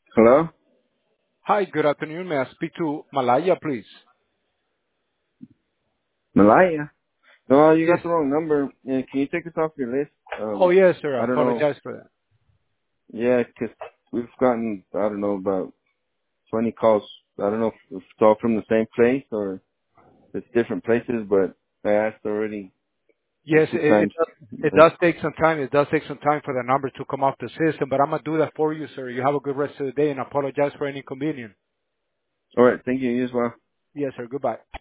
Hello? Hi, good afternoon. May I speak to Malaya, please? Malaya? No, you Yes. got the wrong number. Yeah, can you take us off your list? Oh, yes, sir. I I don't know. apologize for that. Yeah, 'cause we've gotten, I don't know, about 20 calls. I don't know if it's all from the same place or it's different places, but I asked already like Yes, two times. it does take some time. It does take some time for the number to come off the system, but I'm going to do that for you, sir. You have a good rest of the day, and I apologize for any inconvenience. All right, thank you. You as well. Yes, sir. Goodbye.